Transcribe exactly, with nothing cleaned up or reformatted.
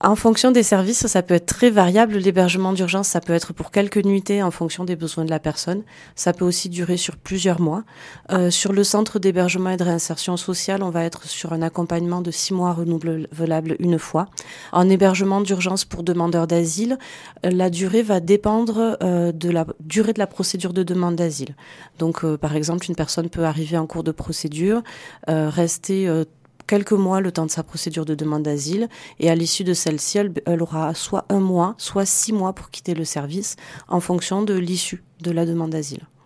En fonction des services, ça peut être très variable. L'hébergement d'urgence, ça peut être pour quelques nuitées en fonction des besoins de la personne. Ça peut aussi durer sur plusieurs mois. Euh, sur le centre d'hébergement et de réinsertion sociale, on va être sur un accompagnement de six mois renouvelable une fois. En hébergement d'urgence pour demandeurs d'asile, la durée va dépendre euh, de la durée de la procédure de demande d'asile. Donc, euh, par exemple, une personne peut arriver en cours de procédure, euh, rester euh, quelques mois le temps de sa procédure de demande d'asile, et à l'issue de celle-ci, elle, elle aura soit un mois, soit six mois pour quitter le service en fonction de l'issue de la demande d'asile.